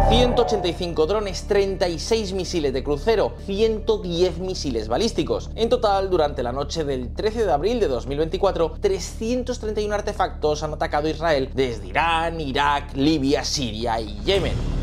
185 drones, 36 misiles de crucero, 110 misiles balísticos. En total, durante la noche del 13 de abril de 2024, 331 artefactos han atacado a Israel desde Irán, Irak, Libia, Siria y Yemen.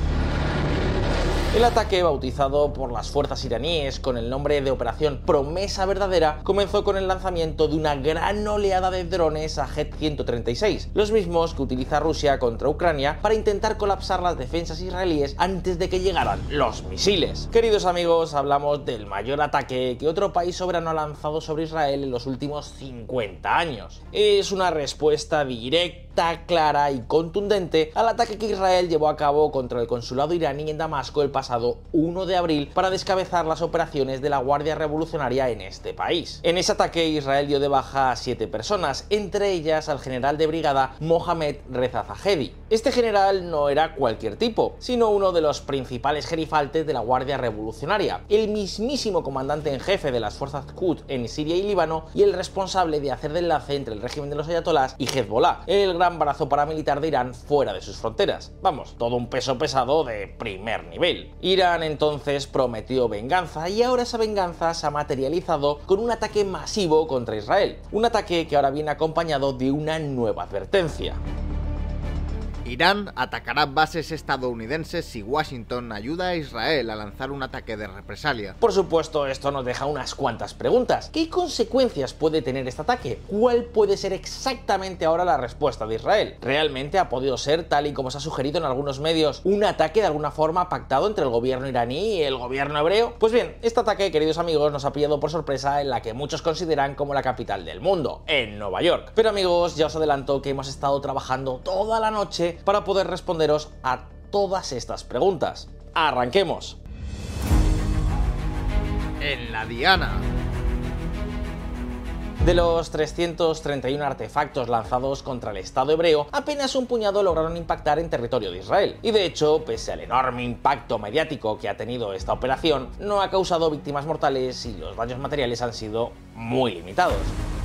El ataque, bautizado por las fuerzas iraníes con el nombre de Operación Promesa Verdadera, comenzó con el lanzamiento de una gran oleada de drones Shahed-136, los mismos que utiliza Rusia contra Ucrania para intentar colapsar las defensas israelíes antes de que llegaran los misiles. Queridos amigos, hablamos del mayor ataque que otro país soberano ha lanzado sobre Israel en los últimos 50 años. Es una respuesta directa, clara y contundente al ataque que Israel llevó a cabo contra el consulado iraní en Damasco el pasado 1 de abril para descabezar las operaciones de la Guardia Revolucionaria en este país. En ese ataque Israel dio de baja a 7 personas, entre ellas al general de brigada Mohammad Reza Zahedi. Este general no era cualquier tipo, sino uno de los principales gerifaltes de la Guardia Revolucionaria, el mismísimo comandante en jefe de las fuerzas Quds en Siria y Líbano y el responsable de hacer de enlace entre el régimen de los ayatolás y Hezbollah, el gran brazo paramilitar de Irán fuera de sus fronteras. Vamos, todo un peso pesado de primer nivel. Irán entonces prometió venganza y ahora esa venganza se ha materializado con un ataque masivo contra Israel. Un ataque que ahora viene acompañado de una nueva advertencia. Irán atacará bases estadounidenses si Washington ayuda a Israel a lanzar un ataque de represalia. Por supuesto, esto nos deja unas cuantas preguntas. ¿Qué consecuencias puede tener este ataque? ¿Cuál puede ser exactamente ahora la respuesta de Israel? ¿Realmente ha podido ser, tal y como se ha sugerido en algunos medios, un ataque de alguna forma pactado entre el gobierno iraní y el gobierno hebreo? Pues bien, este ataque, queridos amigos, nos ha pillado por sorpresa en la que muchos consideran como la capital del mundo, en Nueva York. Pero amigos, ya os adelanto que hemos estado trabajando toda la noche para poder responderos a todas estas preguntas. ¡Arranquemos! En la diana. De los 331 artefactos lanzados contra el Estado hebreo, apenas un puñado lograron impactar en territorio de Israel. Y de hecho, pese al enorme impacto mediático que ha tenido esta operación, no ha causado víctimas mortales y los daños materiales han sido muy limitados.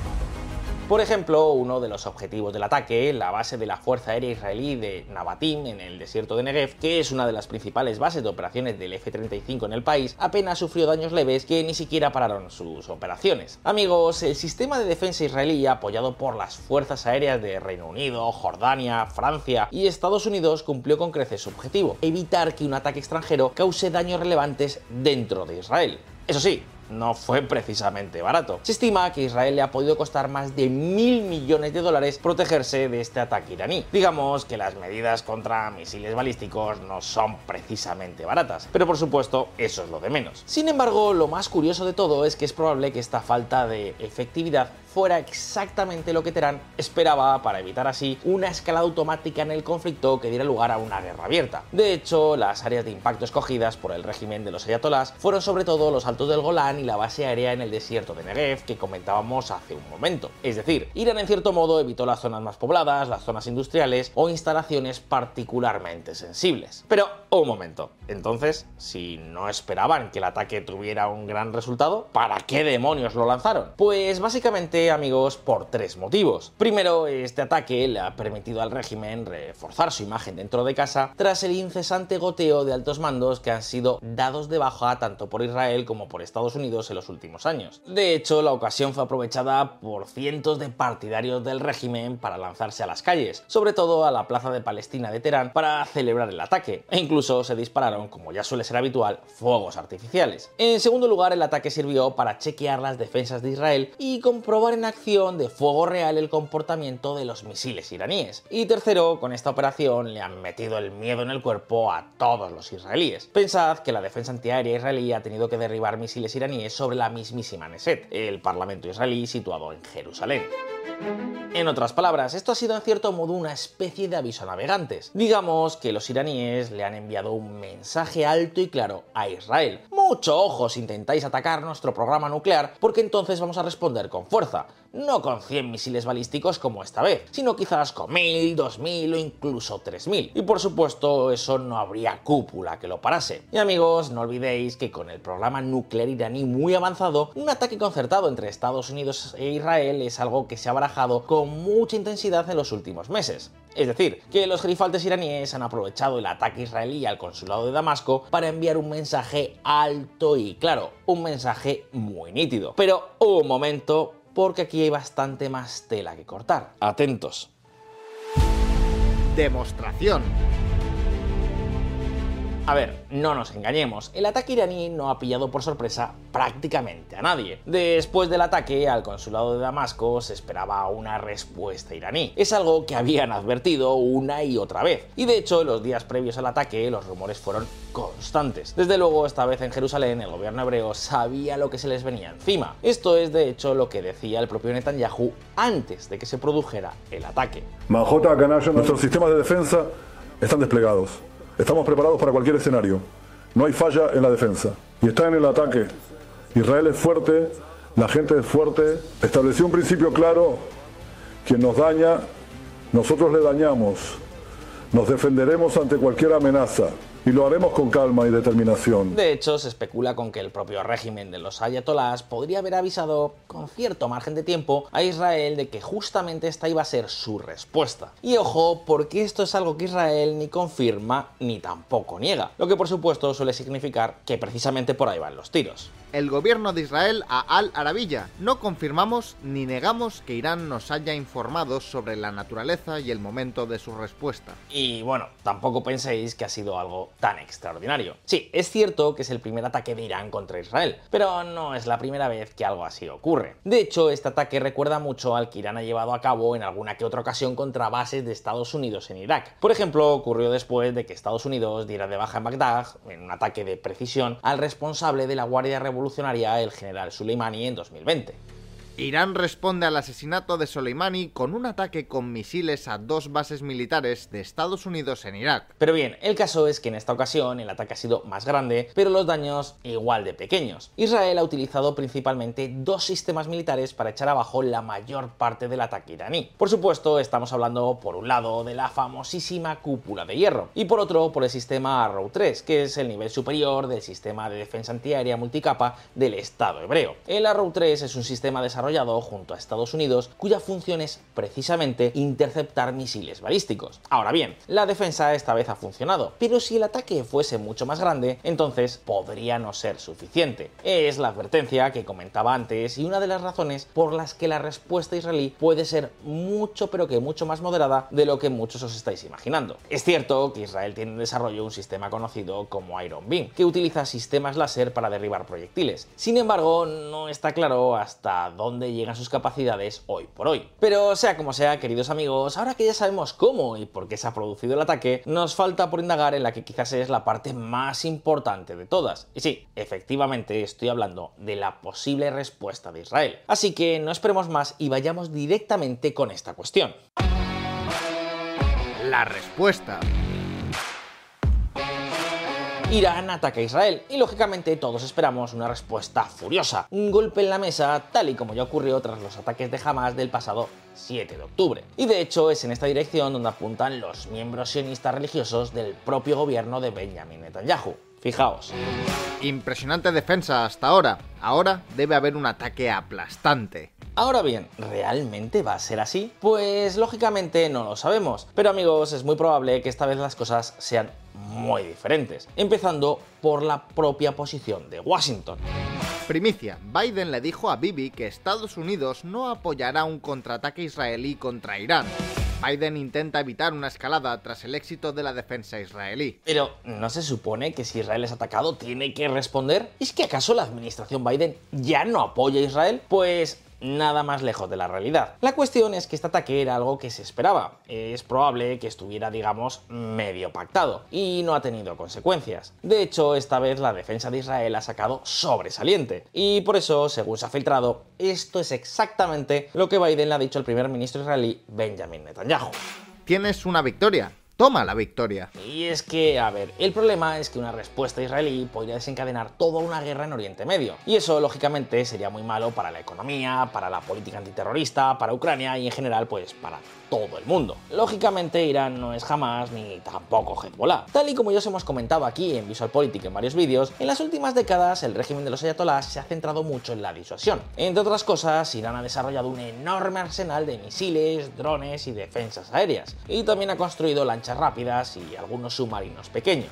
Por ejemplo, uno de los objetivos del ataque, la base de la Fuerza Aérea Israelí de Navatim en el desierto de Negev, que es una de las principales bases de operaciones del F-35 en el país, apenas sufrió daños leves que ni siquiera pararon sus operaciones. Amigos, el sistema de defensa israelí, apoyado por las fuerzas aéreas de Reino Unido, Jordania, Francia y Estados Unidos, cumplió con creces su objetivo: evitar que un ataque extranjero cause daños relevantes dentro de Israel. Eso sí, no fue precisamente barato. Se estima que Israel le ha podido costar más de $1.000 millones protegerse de este ataque iraní. Digamos que las medidas contra misiles balísticos no son precisamente baratas, pero por supuesto eso es lo de menos. Sin embargo, lo más curioso de todo es que es probable que esta falta de efectividad fuera exactamente lo que Teherán esperaba para evitar así una escalada automática en el conflicto que diera lugar a una guerra abierta. De hecho, las áreas de impacto escogidas por el régimen de los ayatolás fueron sobre todo los altos del Golán y la base aérea en el desierto de Negev que comentábamos hace un momento. Es decir, Irán en cierto modo evitó las zonas más pobladas, las zonas industriales o instalaciones particularmente sensibles. Pero, un momento, entonces, si no esperaban que el ataque tuviera un gran resultado, ¿para qué demonios lo lanzaron? Pues básicamente, amigos, por 3 motivos. Primero, este ataque le ha permitido al régimen reforzar su imagen dentro de casa tras el incesante goteo de altos mandos que han sido dados de baja tanto por Israel como por Estados Unidos en los últimos años. De hecho, la ocasión fue aprovechada por cientos de partidarios del régimen para lanzarse a las calles, sobre todo a la plaza de Palestina de Teherán, para celebrar el ataque, e incluso se dispararon, como ya suele ser habitual, fuegos artificiales. En segundo lugar, el ataque sirvió para chequear las defensas de Israel y comprobar en acción de fuego real el comportamiento de los misiles iraníes. Y tercero, con esta operación le han metido el miedo en el cuerpo a todos los israelíes. Pensad que la defensa antiaérea israelí ha tenido que derribar misiles iraníes sobre la mismísima Knesset, el parlamento israelí situado en Jerusalén. En otras palabras, esto ha sido en cierto modo una especie de aviso a navegantes. Digamos que los iraníes le han enviado un mensaje alto y claro a Israel: mucho ojo si intentáis atacar nuestro programa nuclear, porque entonces vamos a responder con fuerza. No con 100 misiles balísticos como esta vez, sino quizás con 1000, 2000 o incluso 3000. Y por supuesto, eso no habría cúpula que lo parase. Y amigos, no olvidéis que con el programa nuclear iraní muy avanzado, un ataque concertado entre Estados Unidos e Israel es algo que se ha barajado con mucha intensidad en los últimos meses. Es decir, que los gerifaltes iraníes han aprovechado el ataque israelí al consulado de Damasco para enviar un mensaje alto y claro, un mensaje muy nítido. Pero un momento, porque aquí hay bastante más tela que cortar. Atentos. Demostración. A ver, no nos engañemos, el ataque iraní no ha pillado por sorpresa prácticamente a nadie. Después del ataque al consulado de Damasco se esperaba una respuesta iraní. Es algo que habían advertido una y otra vez. Y de hecho, en los días previos al ataque, los rumores fueron constantes. Desde luego, esta vez en Jerusalén, el gobierno hebreo sabía lo que se les venía encima. Esto es, de hecho, lo que decía el propio Netanyahu antes de que se produjera el ataque. Mahot Canalla, nuestros sistemas de defensa están desplegados. Estamos preparados para cualquier escenario. No hay falla en la defensa. Y está en el ataque. Israel es fuerte, la gente es fuerte. Estableció un principio claro: quien nos daña, nosotros le dañamos. Nos defenderemos ante cualquier amenaza. Y lo haremos con calma y determinación. De hecho, se especula con que el propio régimen de los ayatolás podría haber avisado con cierto margen de tiempo a Israel de que justamente esta iba a ser su respuesta. Y ojo, porque esto es algo que Israel ni confirma ni tampoco niega, lo que por supuesto suele significar que precisamente por ahí van los tiros. El gobierno de Israel a Al Arabiya: no confirmamos ni negamos que Irán nos haya informado sobre la naturaleza y el momento de su respuesta. Y bueno, tampoco penséis que ha sido algo tan extraordinario. Sí, es cierto que es el primer ataque de Irán contra Israel, pero no es la primera vez que algo así ocurre. De hecho, este ataque recuerda mucho al que Irán ha llevado a cabo en alguna que otra ocasión contra bases de Estados Unidos en Irak. Por ejemplo, ocurrió después de que Estados Unidos diera de baja en Bagdad, en un ataque de precisión, al responsable de la Guardia Revolucionaria, el general Soleimani, en 2020. Irán responde al asesinato de Soleimani con un ataque con misiles a 2 bases militares de Estados Unidos en Irak. Pero bien, el caso es que en esta ocasión el ataque ha sido más grande, pero los daños igual de pequeños. Israel ha utilizado principalmente 2 sistemas militares para echar abajo la mayor parte del ataque iraní. Por supuesto, estamos hablando por un lado de la famosísima cúpula de hierro y por otro por el sistema Arrow 3, que es el nivel superior del sistema de defensa antiaérea multicapa del Estado hebreo. El Arrow 3 es un sistema desarrollado junto a Estados Unidos, cuya función es precisamente interceptar misiles balísticos. Ahora bien, la defensa esta vez ha funcionado, pero si el ataque fuese mucho más grande, entonces podría no ser suficiente. Es la advertencia que comentaba antes y una de las razones por las que la respuesta israelí puede ser mucho, pero que mucho más moderada de lo que muchos os estáis imaginando. Es cierto que Israel tiene en desarrollo un sistema conocido como Iron Beam, que utiliza sistemas láser para derribar proyectiles. Sin embargo, no está claro hasta dónde llegan sus capacidades hoy por hoy. Pero sea como sea, queridos amigos, ahora que ya sabemos cómo y por qué se ha producido el ataque, nos falta por indagar en la que quizás es la parte más importante de todas. Y sí, efectivamente estoy hablando de la posible respuesta de Israel. Así que no esperemos más y vayamos directamente con esta cuestión. La respuesta. Irán ataca a Israel y lógicamente todos esperamos una respuesta furiosa, un golpe en la mesa tal y como ya ocurrió tras los ataques de Hamas del pasado 7 de octubre. Y de hecho es en esta dirección donde apuntan los miembros sionistas religiosos del propio gobierno de Benjamin Netanyahu. Fijaos. Impresionante defensa hasta ahora. Ahora debe haber un ataque aplastante. Ahora bien, ¿realmente va a ser así? Pues lógicamente no lo sabemos, pero amigos, es muy probable que esta vez las cosas sean muy diferentes, empezando por la propia posición de Washington. Primicia: Biden le dijo a Bibi que Estados Unidos no apoyará un contraataque israelí contra Irán. Biden intenta evitar una escalada tras el éxito de la defensa israelí. Pero, ¿no se supone que si Israel es atacado tiene que responder? ¿Es que acaso la administración Biden ya no apoya a Israel? Pues nada más lejos de la realidad. La cuestión es que este ataque era algo que se esperaba. Es probable que estuviera, digamos, medio pactado y no ha tenido consecuencias. De hecho, esta vez la defensa de Israel ha sacado sobresaliente y por eso, según se ha filtrado, esto es exactamente lo que Biden le ha dicho al primer ministro israelí Benjamin Netanyahu. Tienes una victoria. toma la victoria. Y es que, a ver, el problema es que una respuesta israelí podría desencadenar toda una guerra en Oriente Medio. Y eso, lógicamente, sería muy malo para la economía, para la política antiterrorista, para Ucrania y en general, pues, para todo el mundo. Lógicamente, Irán no es Hamas ni tampoco Hezbollah. Tal y como ya os hemos comentado aquí en VisualPolitik en varios vídeos, en las últimas décadas el régimen de los ayatolás se ha centrado mucho en la disuasión. Entre otras cosas, Irán ha desarrollado un enorme arsenal de misiles, drones y defensas aéreas. Y también ha construido lanchas rápidas y algunos submarinos pequeños.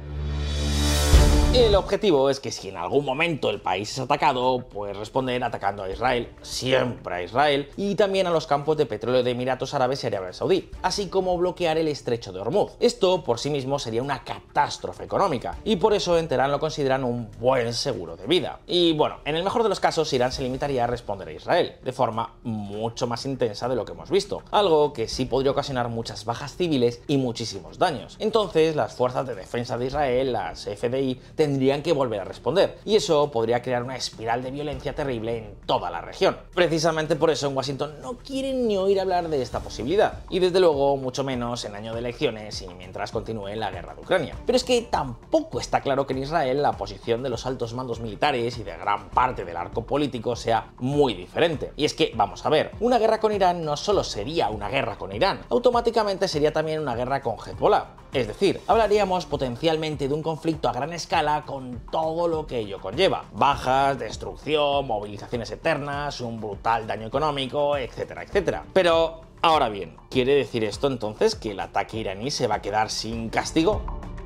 El objetivo es que si en algún momento el país es atacado, pues responder atacando a Israel, siempre a Israel, y también a los campos de petróleo de Emiratos Árabes y Arabia Saudí, así como bloquear el estrecho de Hormuz. Esto por sí mismo sería una catástrofe económica, y por eso en Teherán lo consideran un buen seguro de vida. Y bueno, en el mejor de los casos, Irán se limitaría a responder a Israel, de forma mucho más intensa de lo que hemos visto, algo que sí podría ocasionar muchas bajas civiles y muchísimos daños. Entonces, las fuerzas de defensa de Israel, las FDI, tendrían que volver a responder, y eso podría crear una espiral de violencia terrible en toda la región. Precisamente por eso en Washington no quieren ni oír hablar de esta posibilidad, y desde luego mucho menos en año de elecciones y mientras continúe la guerra de Ucrania. Pero es que tampoco está claro que en Israel la posición de los altos mandos militares y de gran parte del arco político sea muy diferente. Y es que, vamos a ver, una guerra con Irán no solo sería una guerra con Irán, automáticamente sería también una guerra con Hezbollah. Es decir, hablaríamos potencialmente de un conflicto a gran escala con todo lo que ello conlleva. Bajas, destrucción, movilizaciones eternas, un brutal daño económico, etcétera, etcétera. Pero, ahora bien, ¿quiere decir esto entonces que el ataque iraní se va a quedar sin castigo?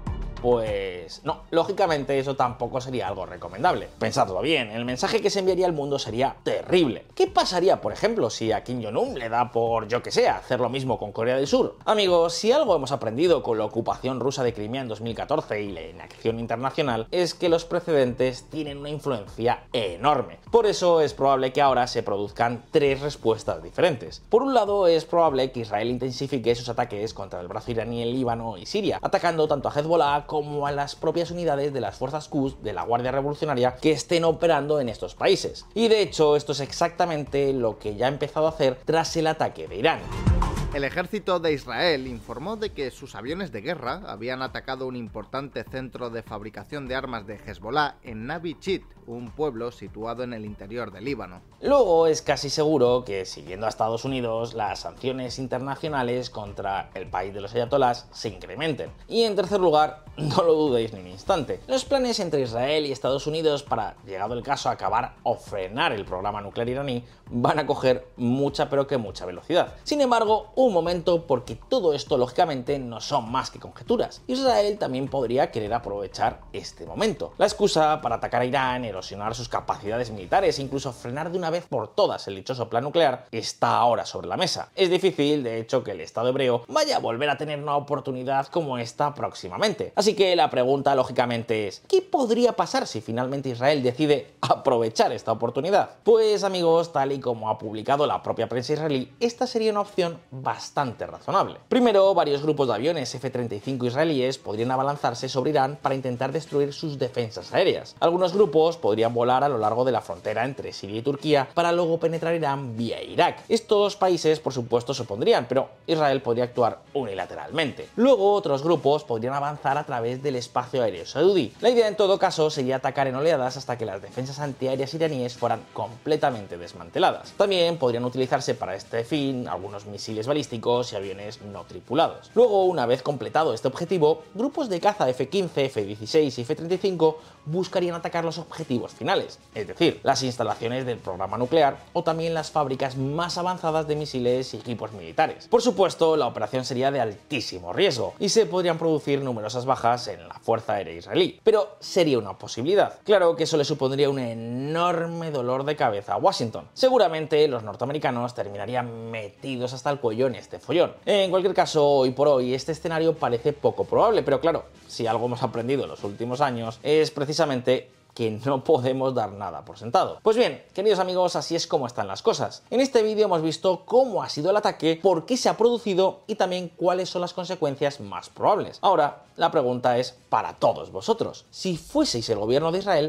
Pues no, lógicamente eso tampoco sería algo recomendable. Pensadlo bien, el mensaje que se enviaría al mundo sería terrible. ¿Qué pasaría, por ejemplo, si a Kim Jong-un le da por, yo que sé, hacer lo mismo con Corea del Sur? Amigos, si algo hemos aprendido con la ocupación rusa de Crimea en 2014 y la inacción internacional, es que los precedentes tienen una influencia enorme. Por eso es probable que ahora se produzcan tres respuestas diferentes. Por un lado, es probable que Israel intensifique sus ataques contra el brazo iraní en Líbano y Siria, atacando tanto a Hezbollah como a las propias unidades de las fuerzas Quds de la Guardia Revolucionaria que estén operando en estos países. Y de hecho, esto es exactamente lo que ya ha empezado a hacer tras el ataque de Irán. El ejército de Israel informó de que sus aviones de guerra habían atacado un importante centro de fabricación de armas de Hezbollah en Nabi Chit, un pueblo situado en el interior del Líbano. Luego es casi seguro que, siguiendo a Estados Unidos, las sanciones internacionales contra el país de los ayatolás se incrementen. Y en tercer lugar, no lo dudéis ni un instante, los planes entre Israel y Estados Unidos para, llegado el caso, acabar o frenar el programa nuclear iraní van a coger mucha pero que mucha velocidad. Sin embargo, un momento, porque todo esto lógicamente no son más que conjeturas. Israel también podría querer aprovechar este momento. La excusa para atacar a Irán, erosionar sus capacidades militares e incluso frenar de una vez por todas el dichoso plan nuclear está ahora sobre la mesa. Es difícil, de hecho, que el Estado hebreo vaya a volver a tener una oportunidad como esta próximamente. Así que la pregunta lógicamente es, ¿qué podría pasar si finalmente Israel decide aprovechar esta oportunidad? Pues amigos, tal y como ha publicado la propia prensa israelí, esta sería una opción bastante razonable. Primero, varios grupos de aviones F-35 israelíes podrían abalanzarse sobre Irán para intentar destruir sus defensas aéreas. Algunos grupos podrían volar a lo largo de la frontera entre Siria y Turquía para luego penetrar Irán vía Irak. Estos países, por supuesto, se opondrían, pero Israel podría actuar unilateralmente. Luego, otros grupos podrían avanzar a través del espacio aéreo saudí. La idea, en todo caso, sería atacar en oleadas hasta que las defensas antiaéreas iraníes fueran completamente desmanteladas. También podrían utilizarse para este fin algunos misiles balísticos y aviones no tripulados. Luego, una vez completado este objetivo, grupos de caza F-15, F-16 y F-35 buscarían atacar los objetivos finales, es decir, las instalaciones del programa nuclear o también las fábricas más avanzadas de misiles y equipos militares. Por supuesto, la operación sería de altísimo riesgo y se podrían producir numerosas bajas en la Fuerza Aérea Israelí, pero sería una posibilidad. Claro que eso le supondría un enorme dolor de cabeza a Washington. Seguramente los norteamericanos terminarían metidos hasta el cuello en este follón. En cualquier caso, hoy por hoy este escenario parece poco probable, pero claro, si algo hemos aprendido en los últimos años es precisamente que no podemos dar nada por sentado. Pues bien, queridos amigos, así es como están las cosas. En este vídeo hemos visto cómo ha sido el ataque, por qué se ha producido y también cuáles son las consecuencias más probables. Ahora, la pregunta es para todos vosotros. Si fueseis el gobierno de Israel,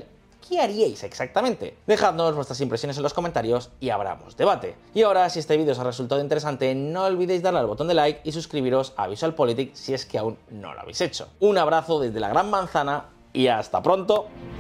¿qué haríais exactamente? Dejadnos vuestras impresiones en los comentarios y abramos debate. Y ahora, si este vídeo os ha resultado interesante, no olvidéis darle al botón de like y suscribiros a VisualPolitik si es que aún no lo habéis hecho. Un abrazo desde la Gran Manzana y hasta pronto.